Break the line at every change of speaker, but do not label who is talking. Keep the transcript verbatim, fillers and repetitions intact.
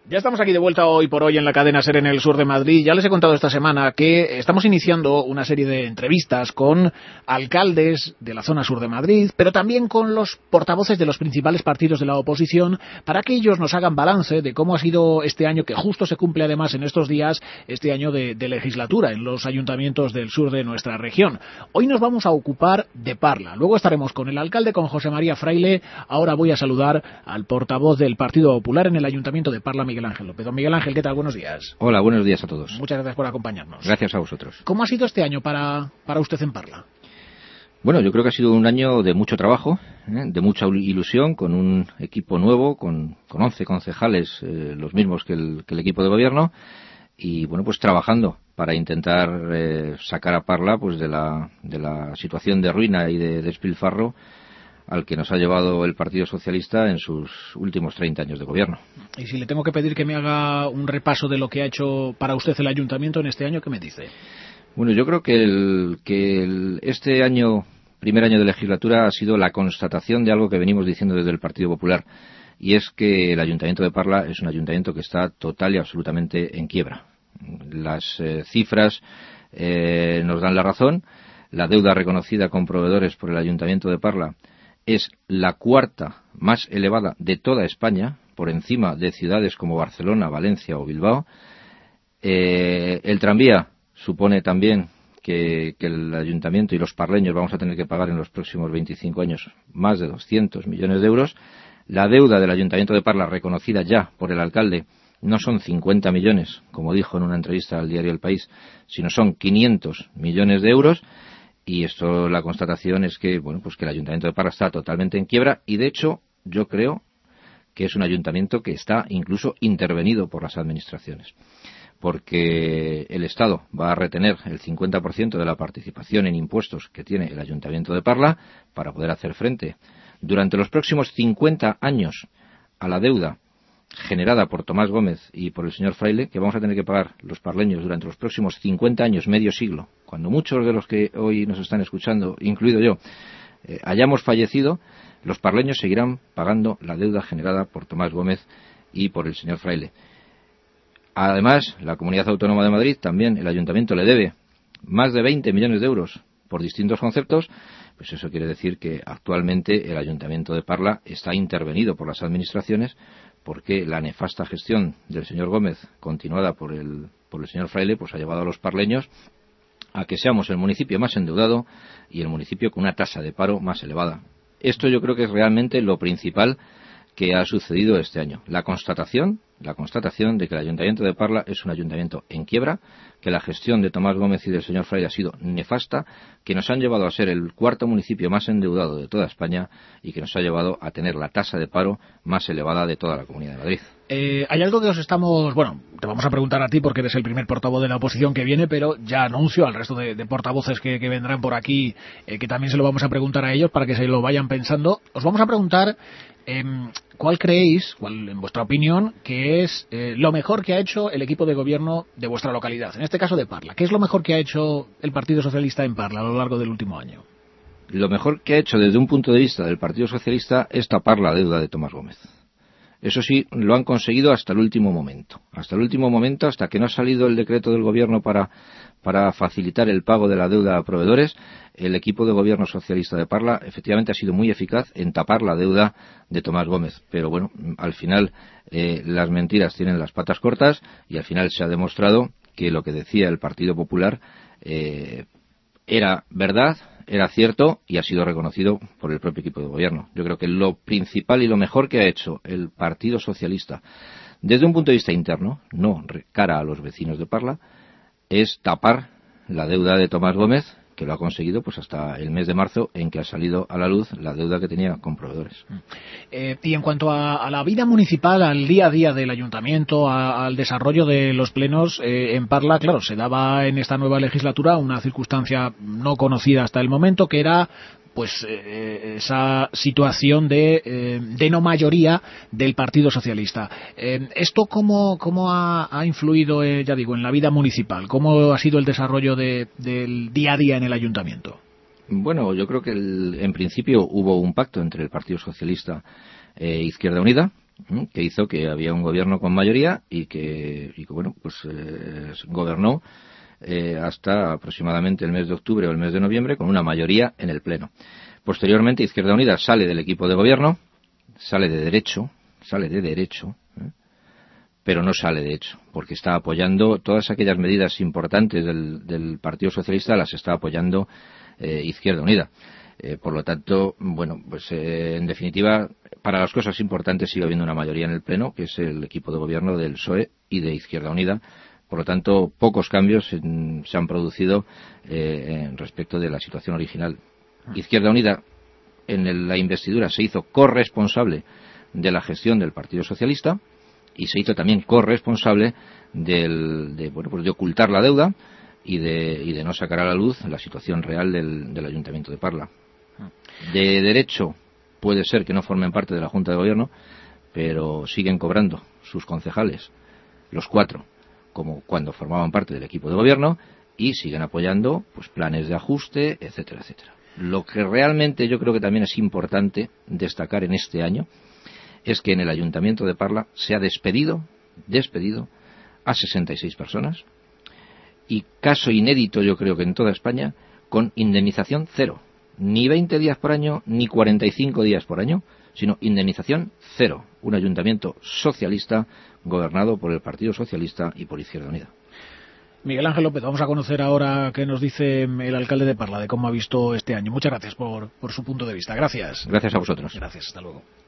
Ya estamos aquí de vuelta hoy por hoy en la cadena SER en el sur de Madrid. Ya les he contado esta semana que estamos iniciando una serie de entrevistas con alcaldes de la zona sur de Madrid, pero también con los portavoces de los principales partidos de la oposición, para que ellos nos hagan balance de cómo ha sido este año, que justo se cumple además en estos días, este año de, de legislatura en los ayuntamientos del sur de nuestra región. Hoy nos vamos a ocupar de Parla. Luego estaremos con el alcalde, con José María Fraile. Ahora voy a saludar al portavoz del Partido Popular en el Ayuntamiento de Parla, Miguel Ángel López. Don Miguel Ángel, ¿qué tal? Buenos días.
Hola, buenos días a todos.
Muchas gracias por acompañarnos.
Gracias a vosotros.
¿Cómo ha sido este año para, para usted en Parla?
Bueno, yo creo que ha sido un año de mucho trabajo, ¿eh? de mucha ilusión, con un equipo nuevo, con, con once concejales, eh, los mismos que el, que el equipo de gobierno, y bueno, pues trabajando para intentar eh, sacar a Parla pues de la, de la situación de ruina y de despilfarro al que nos ha llevado el Partido Socialista en sus últimos treinta años de gobierno.
Y si le tengo que pedir que me haga un repaso de lo que ha hecho para usted el Ayuntamiento en este año, ¿qué me dice?
Bueno, yo creo que, el, que el, este año, primer año de legislatura, ha sido la constatación de algo que venimos diciendo desde el Partido Popular, y es que el Ayuntamiento de Parla es un ayuntamiento que está total y absolutamente en quiebra. Las eh, cifras eh, nos dan la razón. La deuda reconocida con proveedores por el Ayuntamiento de Parla es la cuarta más elevada de toda España, por encima de ciudades como Barcelona, Valencia o Bilbao. Eh, el tranvía supone también que, que el Ayuntamiento y los parleños vamos a tener que pagar en los próximos veinticinco años más de doscientos millones de euros. La deuda del Ayuntamiento de Parla, reconocida ya por el alcalde, no son cincuenta millones, como dijo en una entrevista al diario El País, sino son quinientos millones de euros. Y esto, la constatación es que, bueno, pues que el Ayuntamiento de Parla está totalmente en quiebra, y de hecho yo creo que es un ayuntamiento que está incluso intervenido por las administraciones, porque el Estado va a retener el cincuenta por ciento de la participación en impuestos que tiene el Ayuntamiento de Parla para poder hacer frente durante los próximos cincuenta años a la deuda generada por Tomás Gómez y por el señor Fraile, que vamos a tener que pagar los parleños durante los próximos cincuenta años, medio siglo. Cuando muchos de los que hoy nos están escuchando, incluido yo, eh, hayamos fallecido, los parleños seguirán pagando la deuda generada por Tomás Gómez y por el señor Fraile. Además, la Comunidad Autónoma de Madrid, también el Ayuntamiento le debe más de veinte millones de euros por distintos conceptos. Pues eso quiere decir que actualmente el Ayuntamiento de Parla está intervenido por las administraciones, porque la nefasta gestión del señor Gómez, continuada por el, por el señor Fraile, pues ha llevado a los parleños a que seamos el municipio más endeudado y el municipio con una tasa de paro más elevada. Esto yo creo que es realmente lo principal que ha sucedido este año. La constatación, la constatación de que el Ayuntamiento de Parla es un ayuntamiento en quiebra, que la gestión de Tomás Gómez y del señor Fraile ha sido nefasta, que nos han llevado a ser el cuarto municipio más endeudado de toda España y que nos ha llevado a tener la tasa de paro más elevada de toda la Comunidad de Madrid.
Eh, hay algo que os estamos... Bueno, te vamos a preguntar a ti porque eres el primer portavoz de la oposición que viene, pero ya anuncio al resto de, de portavoces que, que vendrán por aquí, eh, que también se lo vamos a preguntar a ellos para que se lo vayan pensando. Os vamos a preguntar eh, cuál creéis, cuál en vuestra opinión, que es eh, lo mejor que ha hecho el equipo de gobierno de vuestra localidad, en este caso de Parla. ¿Qué es lo mejor que ha hecho el Partido Socialista en Parla a lo largo del último año?
Lo mejor que ha hecho desde un punto de vista del Partido Socialista es tapar la deuda de Tomás Gómez. Eso sí, lo han conseguido hasta el último momento. Hasta el último momento, hasta que no ha salido el decreto del gobierno para, para facilitar el pago de la deuda a proveedores, el equipo de gobierno socialista de Parla efectivamente ha sido muy eficaz en tapar la deuda de Tomás Gómez. Pero bueno, al final eh, las mentiras tienen las patas cortas y al final se ha demostrado que lo que decía el Partido Popular eh, era verdad, era cierto y ha sido reconocido por el propio equipo de gobierno. Yo creo que lo principal y lo mejor que ha hecho el Partido Socialista desde un punto de vista interno, no cara a los vecinos de Parla, es tapar la deuda de Tomás Gómez, que lo ha conseguido pues hasta el mes de marzo, en que ha salido a la luz la deuda que tenía con proveedores.
Eh, y en cuanto a, a la vida municipal, al día a día del ayuntamiento, a, al desarrollo de los plenos eh, en Parla, claro, se daba en esta nueva legislatura una circunstancia no conocida hasta el momento, que era pues eh, esa situación de, eh, de no mayoría del Partido Socialista. Eh, ¿Esto cómo, cómo ha, ha influido, eh, ya digo, en la vida municipal? ¿Cómo ha sido el desarrollo de, del día a día en el ayuntamiento?
Bueno, yo creo que el, en principio hubo un pacto entre el Partido Socialista e Izquierda Unida, que hizo que había un gobierno con mayoría y que, y que bueno, pues eh, gobernó eh, hasta aproximadamente el mes de octubre o el mes de noviembre con una mayoría en el Pleno. Posteriormente, Izquierda Unida sale del equipo de gobierno, sale de derecho, sale de derecho, ¿eh? pero no sale de hecho, porque está apoyando todas aquellas medidas importantes del, del Partido Socialista, las está apoyando eh, Izquierda Unida. Eh, por lo tanto, bueno, pues eh, en definitiva, para las cosas importantes sigue habiendo una mayoría en el Pleno, que es el equipo de gobierno del P S O E y de Izquierda Unida. Por lo tanto, pocos cambios en, se han producido eh, en respecto de la situación original. Izquierda Unida, en el, la investidura, se hizo corresponsable de la gestión del Partido Socialista y se hizo también corresponsable del, de, bueno, pues de ocultar la deuda y de, y de no sacar a la luz la situación real del, del Ayuntamiento de Parla. De derecho puede ser que no formen parte de la Junta de Gobierno, pero siguen cobrando sus concejales, los cuatro, como cuando formaban parte del equipo de gobierno, y siguen apoyando pues planes de ajuste, etcétera, etcétera. Lo que realmente yo creo que también es importante destacar en este año es que en el Ayuntamiento de Parla se ha despedido, despedido a sesenta y seis personas, y caso inédito yo creo que en toda España, con indemnización cero. Ni veinte días por año, ni cuarenta y cinco días por año, sino indemnización cero. Un ayuntamiento socialista gobernado por el Partido Socialista y por Izquierda Unida.
Miguel Ángel López, vamos a conocer ahora qué nos dice el alcalde de Parla de cómo ha visto este año. Muchas gracias por, por su punto de vista. Gracias.
Gracias a vosotros.
Gracias, hasta luego.